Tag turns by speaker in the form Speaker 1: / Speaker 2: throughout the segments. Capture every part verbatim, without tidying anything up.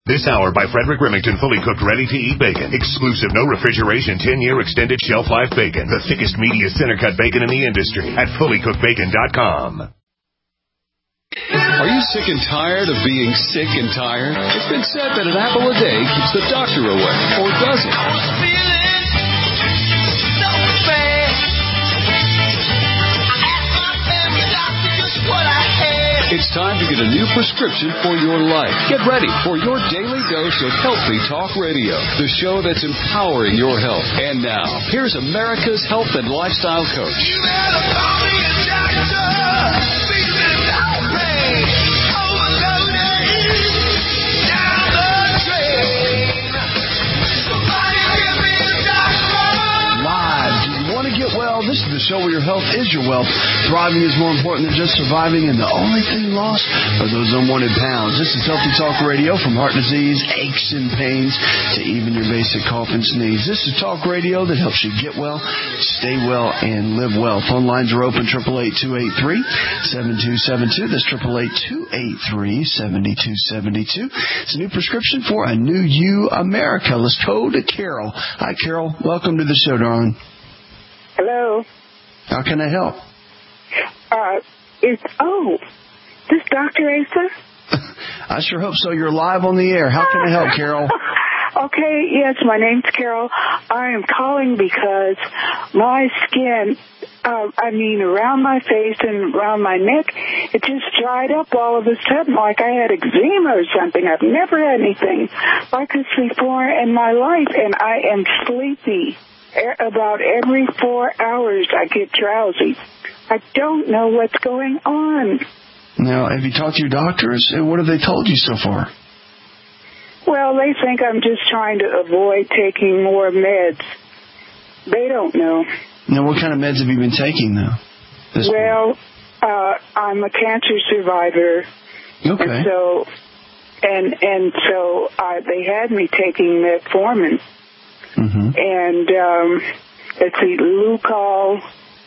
Speaker 1: This hour by Frederick Remington, fully cooked, ready-to-eat bacon. Exclusive, no refrigeration, ten-year extended shelf life bacon. The thickest, meatiest center-cut bacon in the industry at fully cooked bacon dot com.
Speaker 2: Are you sick and tired of being sick and tired? It's been said that an apple a day keeps the doctor away, or does it? It's time to get a new prescription for your life. Get ready for your daily dose of Healthy Talk Radio, the show that's empowering your health. And now, here's America's health and lifestyle coach. You better call me a doctor. Feeling no pain. Overloaded. Down the drain. Somebody give me a doctor. Live. Do you want to get well? This is the show where your health is your wealth. Thriving is more important than just surviving, and the only thing lost are those unwanted pounds. This is Healthy Talk Radio, from heart disease, aches and pains, to even your basic cough and sneeze. This is talk radio that helps you get well, stay well, and live well. Phone lines are open, eight eight eight, two eight three, seven two seven two. That's eight eight eight, two eight three, seven two seven two. It's a new prescription for a new you, America. Let's go to Carol. Hi, Carol. Welcome to the show, darling.
Speaker 3: Hello.
Speaker 2: How can I help?
Speaker 3: Uh, it's, oh, this Doctor Asa?
Speaker 2: I sure hope so. You're live on the air. How can I help, Carol?
Speaker 3: Okay, yes, my name's Carol. I am calling because my skin, uh, I mean, around my face and around my neck, it just dried up all of a sudden like I had eczema or something. I've never had anything like this before in my life, and I am sleepy. About every four hours I get drowsy. I don't know what's going on.
Speaker 2: Now, have you talked to your doctors? And what have they told you so far?
Speaker 3: Well, they think I'm just trying to avoid taking more meds. They don't know.
Speaker 2: Now, what kind of meds have you been taking, though? This
Speaker 3: well, uh, I'm a cancer survivor.
Speaker 2: Okay.
Speaker 3: And so, and, and so uh, they had me taking metformin.
Speaker 2: Mm-hmm.
Speaker 3: And um, let's see, Lugol,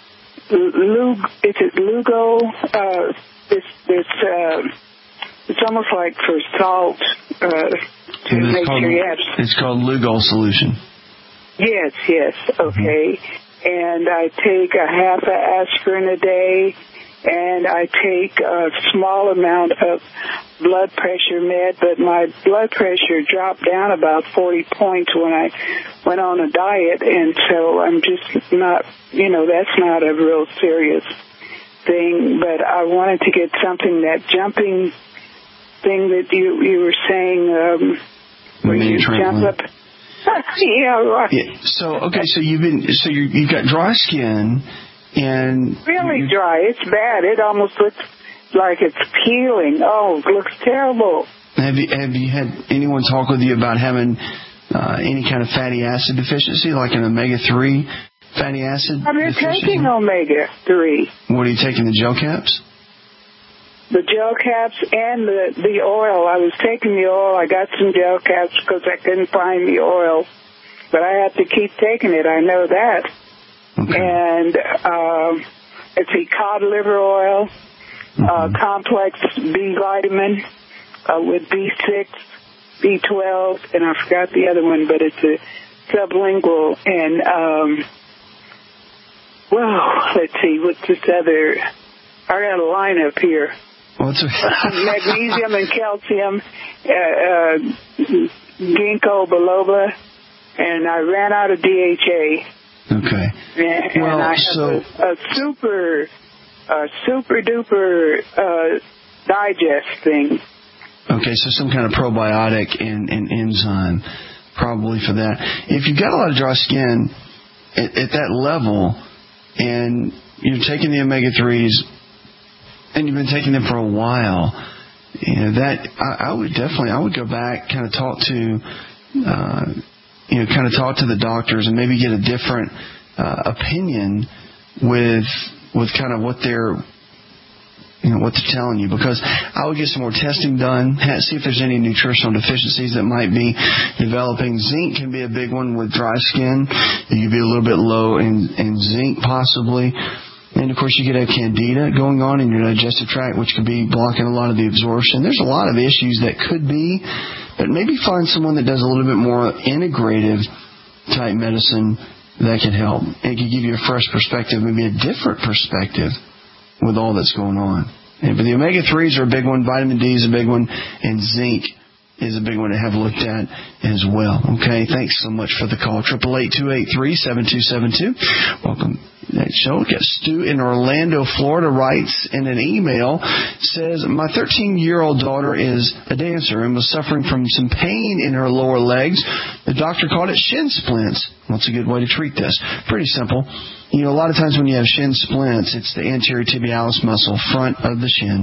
Speaker 3: Lug, is it Lugo? Uh, this, this, uh, it's almost like for salt uh, to make
Speaker 2: called,
Speaker 3: sure you have.
Speaker 2: It's called Lugol solution.
Speaker 3: Yes, yes, okay. Mm-hmm. And I take a half of aspirin a day, and I take a small amount of blood pressure med, but my blood pressure dropped down about forty points when I went on a diet, and so I'm just not, you know, that's not a real serious thing, but I wanted to get something, that jumping thing that you you were saying, um, where you jump up. yeah, right.
Speaker 2: Yeah, so, okay, so you've been, so you you've got dry skin, and
Speaker 3: really dry. It's bad. It almost looks like it's peeling. Oh, it looks terrible.
Speaker 2: Have you have you had anyone talk with you about having uh, any kind of fatty acid deficiency, like an omega three fatty acid?
Speaker 3: I've been
Speaker 2: deficiency?
Speaker 3: taking omega three.
Speaker 2: What are you taking? The gel caps?
Speaker 3: The gel caps and the the oil. I was taking the oil. I got some gel caps because I couldn't find the oil, but I have to keep taking it. I know that.
Speaker 2: Okay.
Speaker 3: And um, it's a cod liver oil, mm-hmm. uh, complex B vitamin uh, with B six, B twelve, and I forgot the other one, but it's a sublingual. And, um, well, let's see, what's this other? I got a line up here.
Speaker 2: What's
Speaker 3: Magnesium and calcium, uh, uh, ginkgo biloba, and I ran out of D H A.
Speaker 2: Okay.
Speaker 3: And,
Speaker 2: well,
Speaker 3: and I have
Speaker 2: so,
Speaker 3: a, a super, a super duper uh, digest thing.
Speaker 2: Okay, so some kind of probiotic and, and enzyme, probably for that. If you've got a lot of dry skin at, at that level, and you're taking the omega threes, and you've been taking them for a while, you know that I, I would definitely I would go back, kind of talk to. Uh, You know, kind of talk to the doctors and maybe get a different uh, opinion with with kind of what they're, you know, what they're telling you. Because I would get some more testing done, see if there's any nutritional deficiencies that might be developing. Zinc can be a big one with dry skin. You could be a little bit low in, in zinc possibly. And, of course, you could have candida going on in your digestive tract, which could be blocking a lot of the absorption. There's a lot of issues that could be
Speaker 4: But maybe find someone that does a little bit more integrative type medicine that can help. It can give you a fresh perspective, maybe a different perspective with all that's going on. And, but the omega threes are a big one, vitamin D is a big one, and zinc is a big one to have looked at as well. Okay, thanks so much for the call. eight eight eight, two eight three, seven two seven two. Welcome to that show. We got Stu in Orlando, Florida, writes in an email, says, my thirteen-year-old daughter is a dancer and was suffering from some pain in her lower legs. The doctor called it shin splints. What's a good way to treat this? Pretty simple. You know, a lot of times when you have shin splints, it's the anterior tibialis muscle, front of the shin.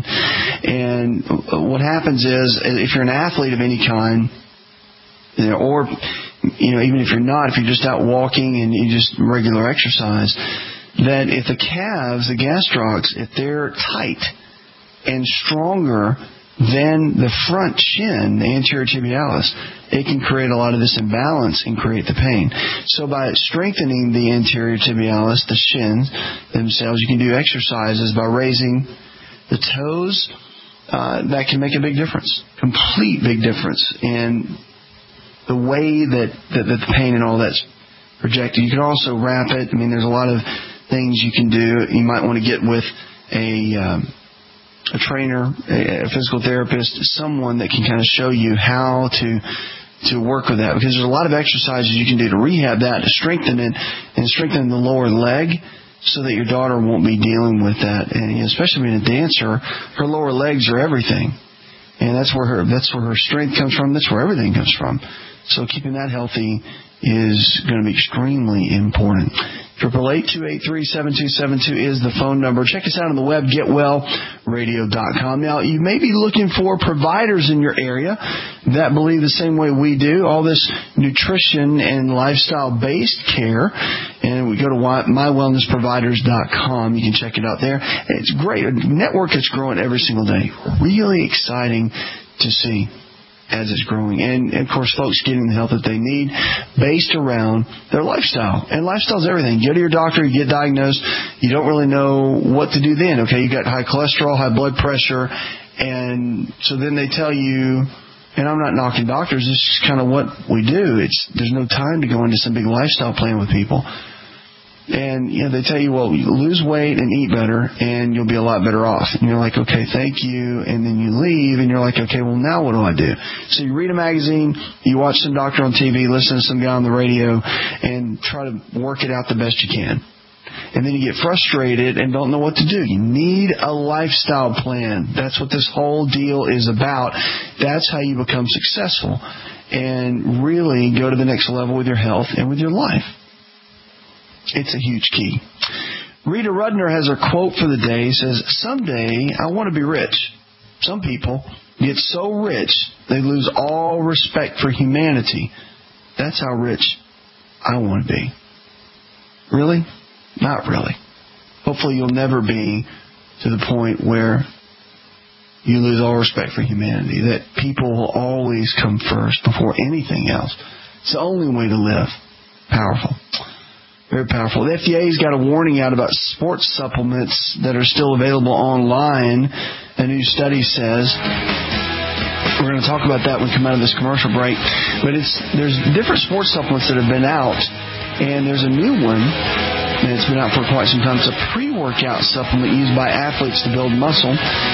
Speaker 4: And what happens is, if you're an athlete of any kind, you know, or, you know, even if you're not, if you're just out walking and you just regular exercise, that if the calves, the gastrocs, if they're tight and stronger than the front shin, the anterior tibialis, it can create a lot of this imbalance and create the pain. So by strengthening the anterior tibialis, the shins themselves, you can do exercises by raising the toes. Uh, that can make a big difference, complete big difference in the way that, that, that the pain and all that's projected. You can also wrap it. I mean, there's a lot of things you can do. You might want to get with a... Um, a trainer, a physical therapist, someone that can kind of show you how to to work with that. Because there's a lot of exercises you can do to rehab that, to strengthen it, and strengthen the lower leg so that your daughter won't be dealing with that. And especially being a dancer, her lower legs are everything. And that's where her that's where her strength comes from. That's where everything comes from. So keeping that healthy is going to be extremely important. eight eight eight, two eight three, seven two seven two is the phone number. Check us out on the web, get well radio dot com. Now, you may be looking for providers in your area that believe the same way we do, all this nutrition and lifestyle-based care. And we go to my wellness providers dot com. You can check it out there. It's great. A network that's growing every single day. Really exciting to see as it's growing. And, of course, folks getting the help that they need based around their lifestyle. And lifestyle is everything. You go to your doctor, you get diagnosed, you don't really know what to do then. Okay, you got high cholesterol, high blood pressure, and so then they tell you, and I'm not knocking doctors, this is kind of what we do. It's there's no time to go into some big lifestyle plan with people. And, you know, they tell you, well, you lose weight and eat better, and you'll be a lot better off. And you're like, okay, thank you. And then you leave, and you're like, okay, well, now what do I do? So you read a magazine, you watch some doctor on T V, listen to some guy on the radio, and try to work it out the best you can. And then you get frustrated and don't know what to do. You need a lifestyle plan. That's what this whole deal is about. That's how you become successful and really go to the next level with your health and with your life. It's a huge key. Rita Rudner has her quote for the day. Says, someday I want to be rich. Some people get so rich they lose all respect for humanity. That's how rich I want to be. Really? Not really. Hopefully you'll never be to the point where you lose all respect for humanity. That people will always come first before anything else. It's the only way to live. Powerful. Very powerful. The F D A's got a warning out about sports supplements that are still available online. A new study says. We're going to talk about that when we come out of this commercial break. But it's there's different sports supplements that have been out, and there's a new one, and it's been out for quite some time. It's a pre-workout supplement used by athletes to build muscle,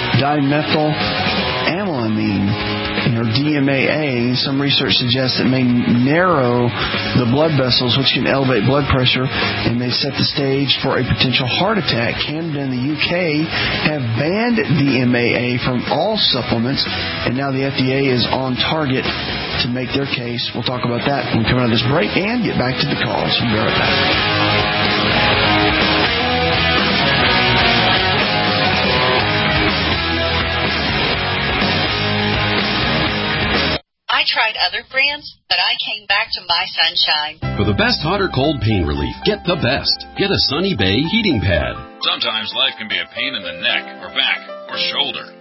Speaker 4: dimethylamine. Or D M A A, some research suggests it may narrow the blood vessels, which can elevate blood pressure, and may set the stage for a potential heart attack. Canada and the U K have banned D M A A from all supplements, and now the F D A is on target to make their case. We'll talk about that when we come out of this break and get back to the calls. We'll be right back.
Speaker 5: I tried other brands, but I came back to My Sunshine.
Speaker 6: For the best hot or cold pain relief, get the best. Get a Sunny Bay heating pad.
Speaker 7: Sometimes life can be a pain in the neck or back or shoulder.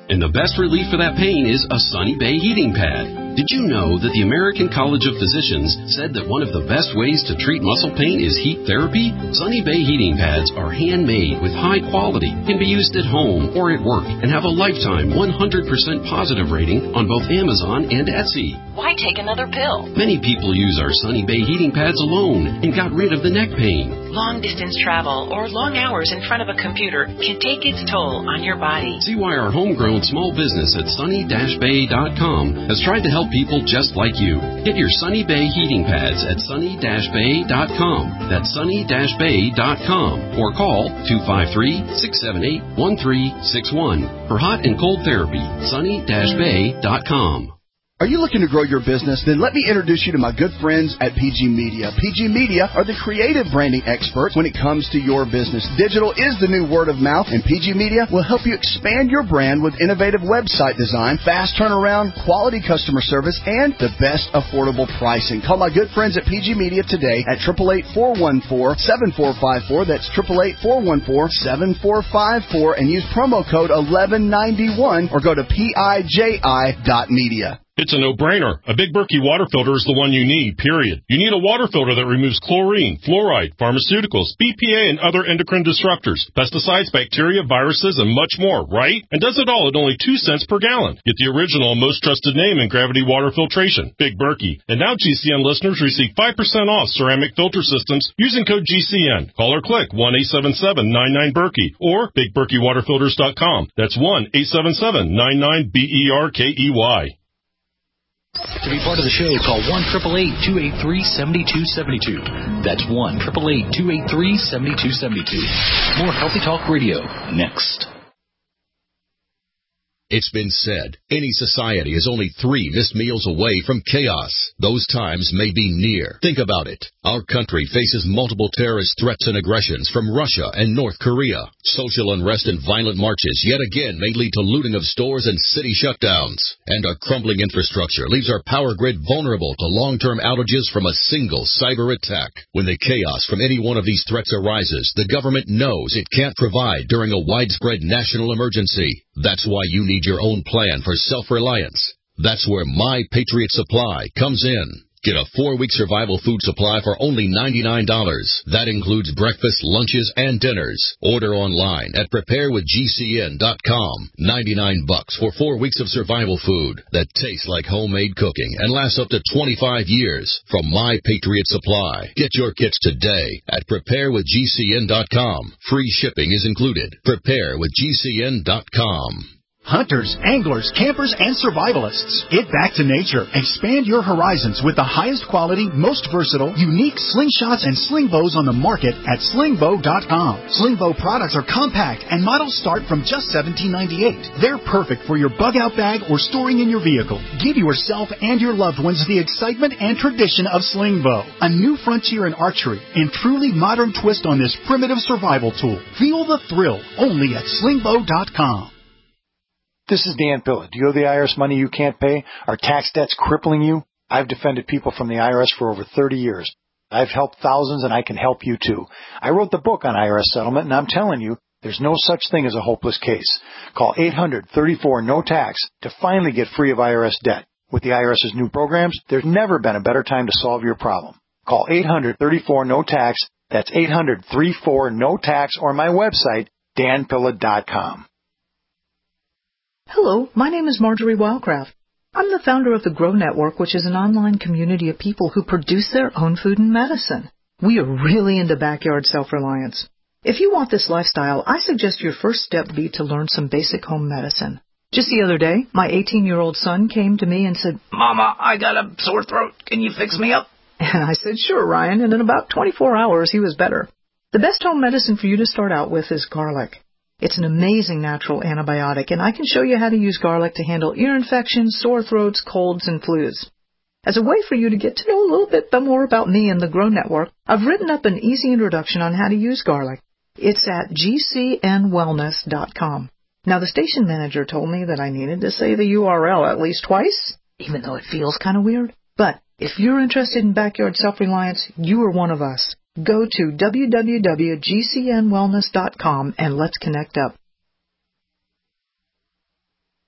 Speaker 6: And the best relief for that pain is a Sunny Bay heating pad. Did you know that the American College of Physicians said that one of the best ways to treat muscle pain is heat therapy? Sunny Bay heating pads are handmade with high quality, can be used at home or at work, and have a lifetime one hundred percent positive rating on both Amazon and Etsy.
Speaker 5: Why take another pill?
Speaker 6: Many people use our Sunny Bay heating pads alone and got rid of the neck pain.
Speaker 7: Long-distance travel or long hours in front of a computer can take its toll on your body.
Speaker 6: See why our homegrown small business at sunny dash bay dot com has tried to help people just like you. Get your Sunny Bay heating pads at sunny dash bay dot com. That's sunny dash bay dot com. Or call two five three, six seven eight, one three six one. For hot and cold therapy, sunny dash bay dot com.
Speaker 8: Are you looking to grow your business? Then let me introduce you to my good friends at P G Media. P G Media are the creative branding experts when it comes to your business. Digital is the new word of mouth, and P G Media will help you expand your brand with innovative website design, fast turnaround, quality customer service, and the best affordable pricing. Call my good friends at P G Media today at eight eight eight, four one four, seven four five four. That's eight eight eight, four one four, seven four five four, and use promo code eleven ninety-one or go to P I J I dot media.
Speaker 9: It's a no-brainer. A Big Berkey water filter is the one you need, period. You need a water filter that removes chlorine, fluoride, pharmaceuticals, B P A, and other endocrine disruptors, pesticides, bacteria, viruses, and much more, right? And does it all at only two cents per gallon. Get the original and most trusted name in gravity water filtration, Big Berkey. And now G C N listeners receive five percent off ceramic filter systems using code G C N. Call or click one eight seven seven, nine nine, Berkey or big berkey water filters dot com. That's one eight seven seven, nine nine, B E R K E Y.
Speaker 10: To be part of the show, call one eight eight eight, two eight three, seven two seven two. That's one eight eight eight, two eight three, seven two seven two. More Healthy Talk Radio next.
Speaker 11: It's been said, any society is only three missed meals away from chaos. Those times may be near. Think about it. Our country faces multiple terrorist threats and aggressions from Russia and North Korea. Social unrest and violent marches yet again may lead to looting of stores and city shutdowns. And our crumbling infrastructure leaves our power grid vulnerable to long-term outages from a single cyber attack. When the chaos from any one of these threats arises, the government knows it can't provide during a widespread national emergency. That's why you need your own plan for self-reliance. That's where My Patriot Supply comes in. Get a four-week survival food supply for only ninety-nine dollars. That includes breakfast, lunches, and dinners. Order online at prepare with G C N dot com. ninety-nine bucks for four weeks of survival food that tastes like homemade cooking and lasts up to twenty-five years from My Patriot Supply. Get your kits today at prepare with G C N dot com. Free shipping is included. prepare with G C N dot com.
Speaker 12: Hunters, anglers, campers, and survivalists. Get back to nature. Expand your horizons with the highest quality, most versatile, unique slingshots and sling bows on the market at sling bow dot com. Sling bow products are compact and models start from just seventeen ninety-eight. They're perfect for your bug-out bag or storing in your vehicle. Give yourself and your loved ones the excitement and tradition of sling bow. A new frontier in archery and truly modern twist on this primitive survival tool. Feel the thrill only at sling bow dot com.
Speaker 13: This is Dan Pilla. Do you owe the I R S money you can't pay? Are tax debts crippling you? I've defended people from the I R S for over thirty years. I've helped thousands, and I can help you too. I wrote the book on I R S settlement, and I'm telling you, there's no such thing as a hopeless case. Call eight hundred, thirty-four, no tax to finally get free of I R S debt. With the IRS's new programs, there's never been a better time to solve your problem. Call eight hundred, thirty-four, no tax. That's eight hundred, thirty-four, no tax, or my website, dan pilla dot com.
Speaker 14: Hello, my name is Marjorie Wildcraft. I'm the founder of the Grow Network, which is an online community of people who produce their own food and medicine. We are really into backyard self-reliance. If you want this lifestyle, I suggest your first step be to learn some basic home medicine. Just the other day, my eighteen-year-old son came to me and said, "Mama, I got a sore throat. Can you fix me up?" And I said, "Sure, Ryan," and in about twenty-four hours, he was better. The best home medicine for you to start out with is garlic. It's an amazing natural antibiotic, and I can show you how to use garlic to handle ear infections, sore throats, colds, and flus. As a way for you to get to know a little bit more about me and the Grow Network, I've written up an easy introduction on how to use garlic. It's at G C N wellness dot com. Now, the station manager told me that I needed to say the U R L at least twice, even though it feels kind of weird. But if you're interested in backyard self-reliance, you are one of us. Go to w w w dot G C N wellness dot com and let's connect up.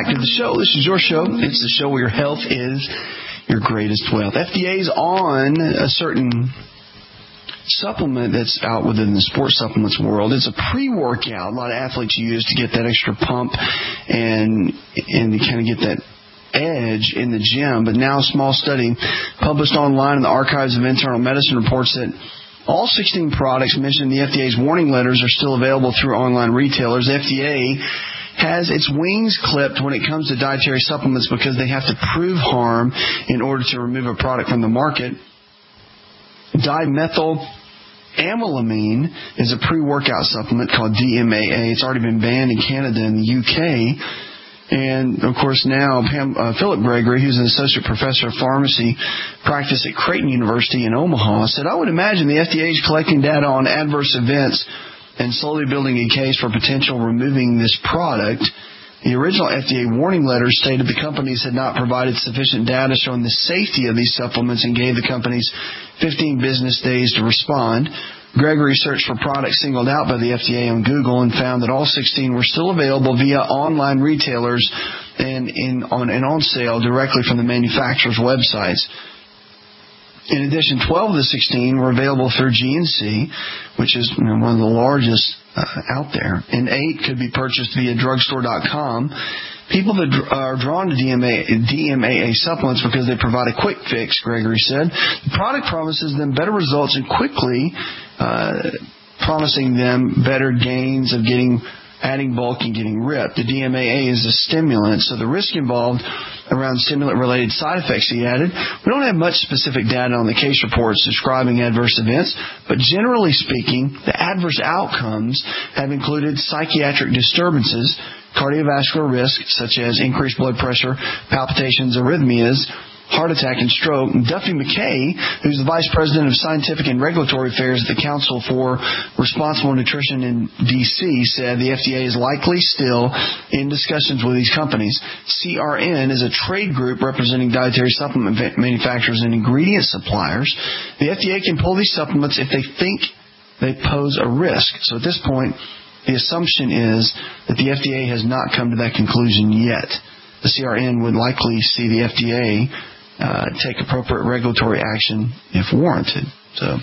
Speaker 4: back to the show. This is your show. It's the show where your health is your greatest wealth. F D A's on a certain supplement that's out within the sports supplements world. It's a pre-workout. A lot of athletes use to get that extra pump and and to kind of get that edge in the gym. But now a small study published online in the Archives of Internal Medicine reports that all sixteen products mentioned in the F D A's warning letters are still available through online retailers. The F D A has its wings clipped when it comes to dietary supplements because they have to prove harm in order to remove a product from the market. Dimethylamylamine is a pre-workout supplement called D M A A. It's already been banned in Canada and the U K. And, of course, now Pam, uh, Philip Gregory, who's an associate professor of pharmacy practice at Creighton University in Omaha, said, I would imagine the F D A is collecting data on adverse events and slowly building a case for potential removing this product. The original F D A warning letter stated the companies had not provided sufficient data showing the safety of these supplements and gave the companies fifteen business days to respond. Gregory searched for products singled out by the F D A on Google and found that all sixteen were still available via online retailers and in on and on sale directly from the manufacturers' websites. In addition, twelve of the sixteen were available through G N C, which is you know, one of the largest uh, out there, and eight could be purchased via drugstore dot com. People that are drawn to D M A, D M A A supplements because they provide a quick fix, Gregory said. The product promises them better results and quickly uh, promising them better gains of getting adding bulk and getting ripped. The D M A A is a stimulant, so the risk involved around stimulant-related side effects, he added. We don't have much specific data on the case reports describing adverse events, but generally speaking, the adverse outcomes have included psychiatric disturbances, cardiovascular risk, such as increased blood pressure, palpitations, arrhythmias, heart attack, and stroke. And Duffy McKay, who's the Vice President of Scientific and Regulatory Affairs at the Council for Responsible Nutrition in D C, said the F D A is likely still in discussions with these companies. C R N is a trade group representing dietary supplement manufacturers and ingredient suppliers. The F D A can pull these supplements if they think they pose a risk. So at this point, the assumption is that the F D A has not come to that conclusion yet. The C R N would likely see the F D A Uh, take appropriate regulatory action if warranted. So,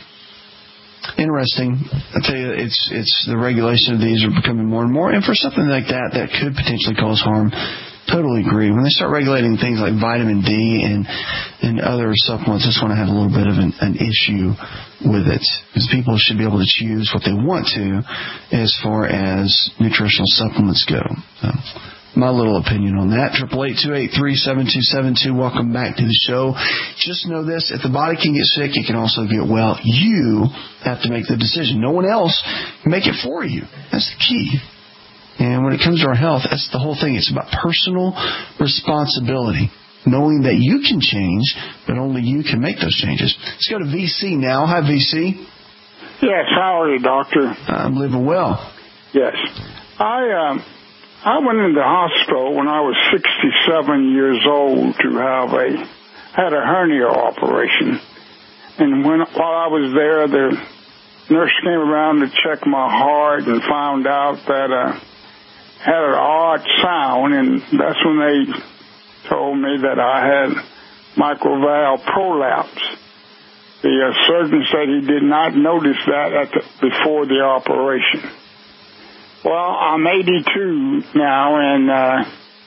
Speaker 4: interesting. I tell you, it's it's the regulation of these are becoming more and more. And for something like that, that could potentially cause harm. Totally agree. When they start regulating things like vitamin D and and other supplements, that's when I have a little bit of an, an issue with it. Because people should be able to choose what they want to as far as nutritional supplements go. So, my little opinion on that. eight eight eight, two eight three, seven two seven two. Welcome back to the show. Just know this. If the body can get sick, it can also get well. You have to make the decision. No one else can make it for you. That's the key. And when it comes to our health, that's the whole thing. It's about personal responsibility. Knowing that you can change, but only you can make those changes. Let's go to V C now. Hi, V C.
Speaker 15: Yes, how are you, doctor?
Speaker 4: I'm living well.
Speaker 15: Yes. I, um... I went into the hospital when I was sixty-seven years old to have a, had a hernia operation. And when, while I was there, the nurse came around to check my heart and found out that I had an odd sound, and that's when they told me that I had microvalve prolapse. The uh, surgeon said he did not notice that at the, before the operation. Well, I'm eighty-two now, and uh,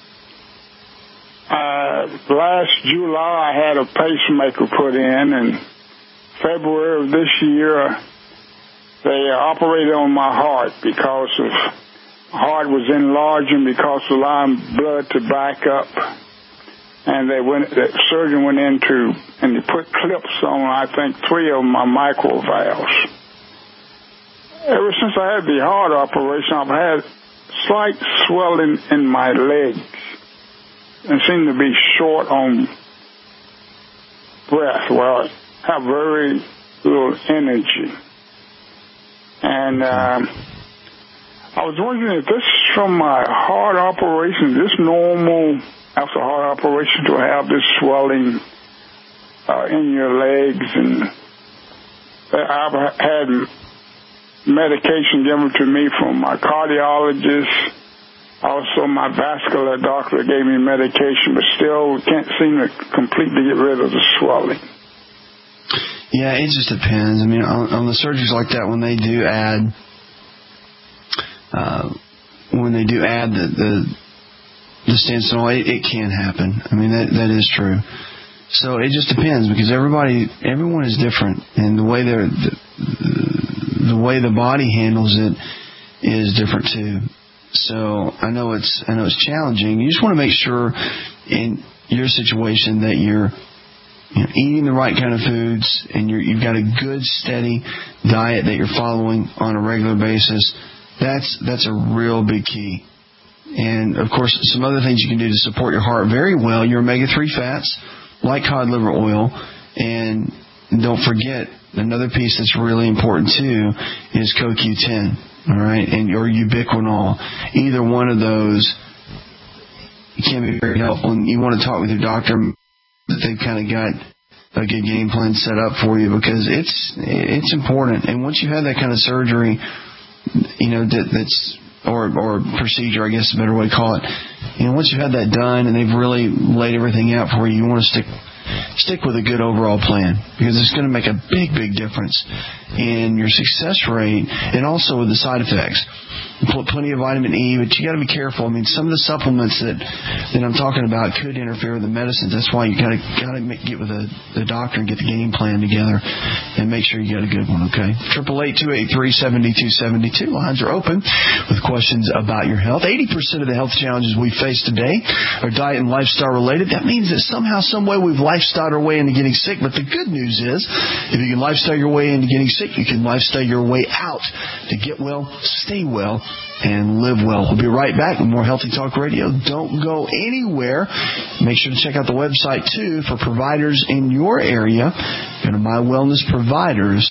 Speaker 15: uh, last July I had a pacemaker put in, and February of this year uh, they operated on my heart because of my heart was enlarging because of allowing blood to back up, and they went. The surgeon went into and they put clips on I think three of my microvalves. Ever since I had the heart operation, I've had slight swelling in my legs and seem to be short on breath. Well, I have very little energy. And um, I was wondering if this is from my heart operation, is this normal after heart operation to have this swelling uh, in your legs? And I've had medication given to me from my cardiologist Also, my vascular doctor gave me medication, but still can't seem to completely get rid of the swelling.
Speaker 4: Yeah, it just depends. I mean, on, on the surgeries like that, when they do add, uh, when they do add the the, the stensil, it, it can happen. I mean, that that is true. So it just depends because everybody, everyone is different, and the way they're the, the way the body handles it is different too. So I know it's I know it's challenging. You just want to make sure in your situation that you're you know, eating the right kind of foods and you're, you've got a good steady diet that you're following on a regular basis. That's that's a real big key. And of course, some other things you can do to support your heart very well. Your omega three fats, like cod liver oil, and don't forget another piece that's really important too is C O Q ten. All right, and or ubiquinol. Either one of those can be very helpful. And you want to talk with your doctor that they've kind of got a good game plan set up for you because it's it's important. And once you have that kind of surgery, you know that, that's or or procedure, I guess is a better way to call it. You know, once you've had that done and they've really laid everything out for you, you want to stick. Stick with a good overall plan because it's going to make a big, big difference in your success rate and also with the side effects. You put plenty of vitamin E, but you got to be careful. I mean, some of the supplements that, that I'm talking about could interfere with the medicines. That's why you got to got to get with the, the doctor and get the game plan together and make sure you got a good one. Okay, triple eight two eight three seventy two seventy two. Lines are open with questions about your health. Eighty percent of the health challenges we face today are diet and lifestyle related. That means that somehow, some way, we've lifestyle our way into getting sick. But the good news is, if you can lifestyle your way into getting sick, you can lifestyle your way out to get well, stay well, and live well. We'll be right back with more Healthy Talk Radio. Don't go anywhere. Make sure to check out the website, too, for providers in your area. Go to My Wellness Providers.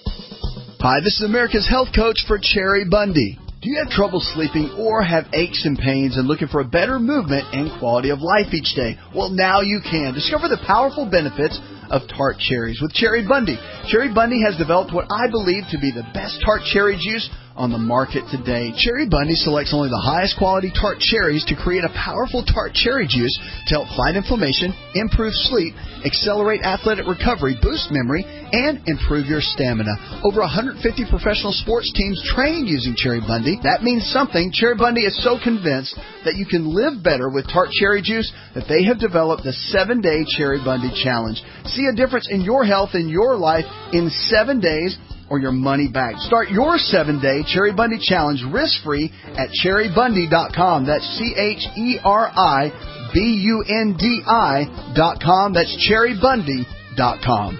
Speaker 8: Hi, this is America's Health Coach for Cherry Bundy. Do you have trouble sleeping or have aches and pains and looking for a better movement and quality of life each day? Well, now you can. Discover the powerful benefits of tart cherries with Cherry Bundy. Cherry Bundy has developed what I believe to be the best tart cherry juice on the market today. Cherry Bundy selects only the highest quality tart cherries to create a powerful tart cherry juice to help fight inflammation, improve sleep, accelerate athletic recovery, boost memory, and improve your stamina. Over one hundred fifty professional sports teams train using Cherry Bundy. That means something. Cherry Bundy is so convinced that you can live better with tart cherry juice that they have developed the seven-day Cherry Bundy Challenge. See a difference in your health and your life in seven days or your money back. Start your seven-day Cherry Bundy Challenge risk-free at cherry bundy dot com. That's C H E R I B U N D I dot com. That's cherry bundy dot com.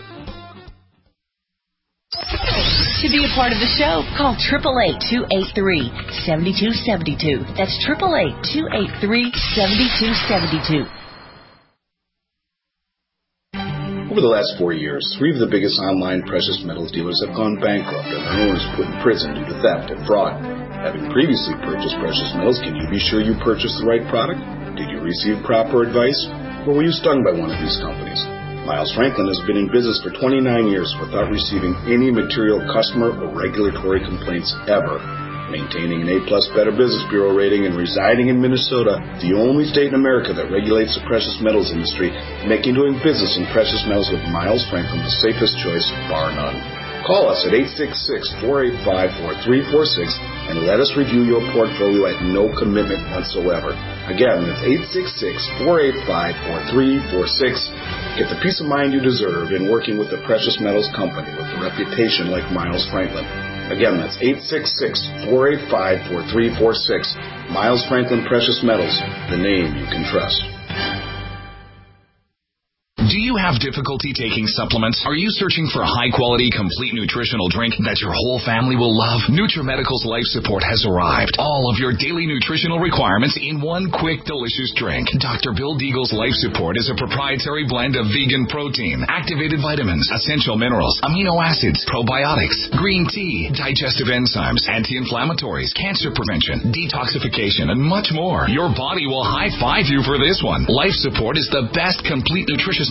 Speaker 16: To be a part of the show, call eight eight eight, two eight three, seven two seven two. That's eight eight eight, two eight three, seven two seven two.
Speaker 17: Over the last four years, three of the biggest online precious metals dealers have gone bankrupt and their owners put in prison due to theft and fraud. Having previously purchased precious metals, can you be sure you purchased the right product? Did you receive proper advice? Or were you stung by one of these companies? Miles Franklin has been in business for twenty-nine years without receiving any material customer or regulatory complaints ever. Maintaining an A-plus Better Business Bureau rating and residing in Minnesota, the only state in America that regulates the precious metals industry, making doing business in precious metals with Miles Franklin the safest choice, bar none. Call us at eight six six, four eight five, four three four six and let us review your portfolio at no commitment whatsoever. Again, that's eight six six, four eight five, four three four six. Get the peace of mind you deserve in working with a precious metals company with a reputation like Miles Franklin. Again, that's eight six six, four eight five, four three four six. Miles Franklin Precious Metals, the name you can trust.
Speaker 18: Do you have difficulty taking supplements? Are you searching for a high-quality, complete nutritional drink that your whole family will love? NutriMedical's Life Support has arrived. All of your daily nutritional requirements in one quick, delicious drink. Doctor Bill Deagle's Life Support is a proprietary blend of vegan protein, activated vitamins, essential minerals, amino acids, probiotics, green tea, digestive enzymes, anti-inflammatories, cancer prevention, detoxification, and much more. Your body will high-five you for this one. Life Support is the best complete nutritious meal replacement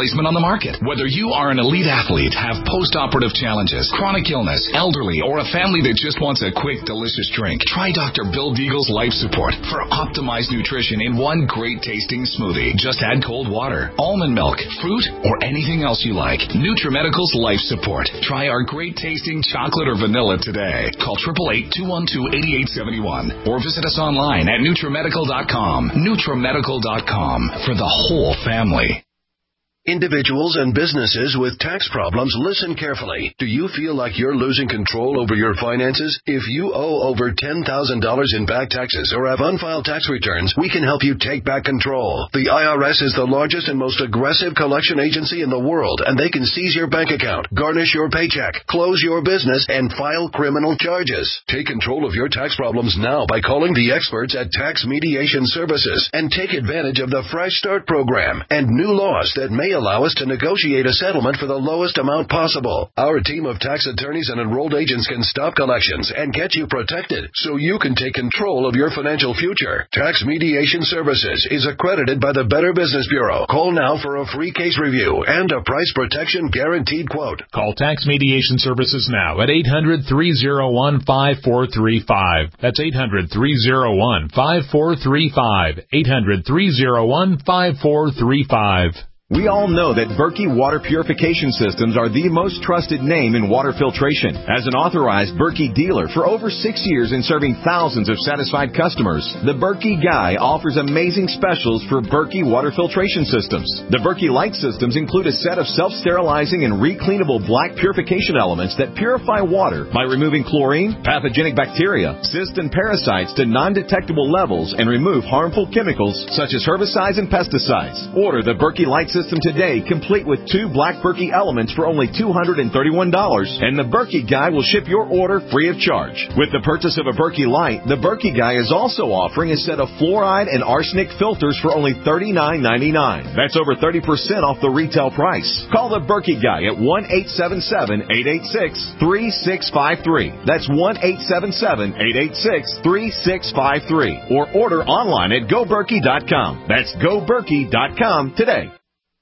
Speaker 18: replacement on the market. Whether you are an elite athlete, have post-operative challenges, chronic illness, elderly, or a family that just wants a quick, delicious drink, try Doctor Bill Deagle's Life Support for optimized nutrition in one great-tasting smoothie. Just add cold water, almond milk, fruit, or anything else you like. NutriMedical's Life Support. Try our great-tasting chocolate or vanilla today. Call eight eight eight, two one two, eight eight seven one or visit us online at NutriMedical dot com. NutriMedical dot com for the whole family.
Speaker 19: Individuals and businesses with tax problems, listen carefully. Do you feel like you're losing control over your finances? If you owe over ten thousand dollars in back taxes or have unfiled tax returns, we can help you take back control. The I R S is the largest and most aggressive collection agency in the world, and they can seize your bank account, garnish your paycheck, close your business, and file criminal charges. Take control of your tax problems now by calling the experts at Tax Mediation Services and take advantage of the Fresh Start program and new laws that may allow us to negotiate a settlement for the lowest amount possible. Our team of tax attorneys and enrolled agents can stop collections and get you protected so you can take control of your financial future. Tax Mediation Services is accredited by the Better Business Bureau. Call now for a free case review and a price protection guaranteed quote.
Speaker 20: Call Tax Mediation Services now at eight hundred, three oh one, five four three five. That's eight hundred, three oh one, five four three five. eight hundred, three oh one, five four three five.
Speaker 21: We all know that Berkey Water Purification Systems are the most trusted name in water filtration. As an authorized Berkey dealer for over six years and serving thousands of satisfied customers, the Berkey Guy offers amazing specials for Berkey Water Filtration Systems. The Berkey Light Systems include a set of self-sterilizing and recleanable black purification elements that purify water by removing chlorine, pathogenic bacteria, cysts, and parasites to non-detectable levels and remove harmful chemicals such as herbicides and pesticides. Order the Berkey Light Systems today, complete with two black Berkey elements for only two hundred thirty-one dollars, and the Berkey Guy will ship your order free of charge. With the purchase of a Berkey Light, the Berkey Guy is also offering a set of fluoride and arsenic filters for only thirty-nine ninety-nine. That's over thirty percent off the retail price. Call the Berkey Guy at one eight seven seven, eight eight six, three six five three. That's one eight seven seven, eight eight six, three six five three. Or order online at go berkey dot com. That's go berkey dot com today.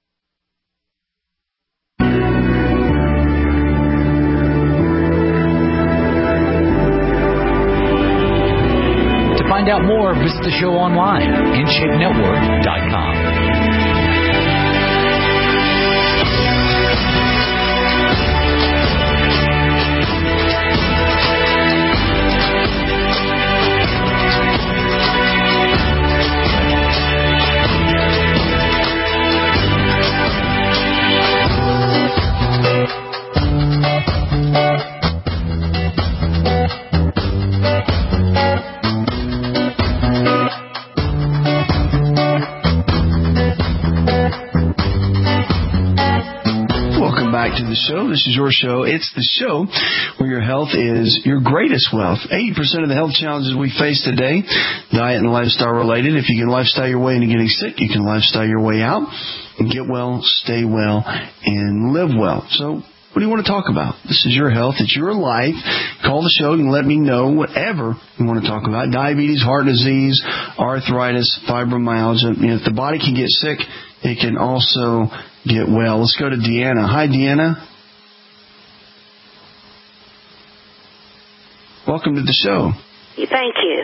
Speaker 10: Find out more, visit the show online, in shape network dot com.
Speaker 4: To the show. This is your show. It's the show where your health is your greatest wealth. eighty percent of the health challenges we face today, diet and lifestyle related. If you can lifestyle your way into getting sick, you can lifestyle your way out and get well, stay well, and live well. So what do you want to talk about? This is your health. It's your life. Call the show and let me know whatever you want to talk about. Diabetes, heart disease, arthritis, fibromyalgia. You know, if the body can get sick, it can also get well. Let's go to Deanna. Hi, Deanna. Welcome to the show.
Speaker 22: Thank you.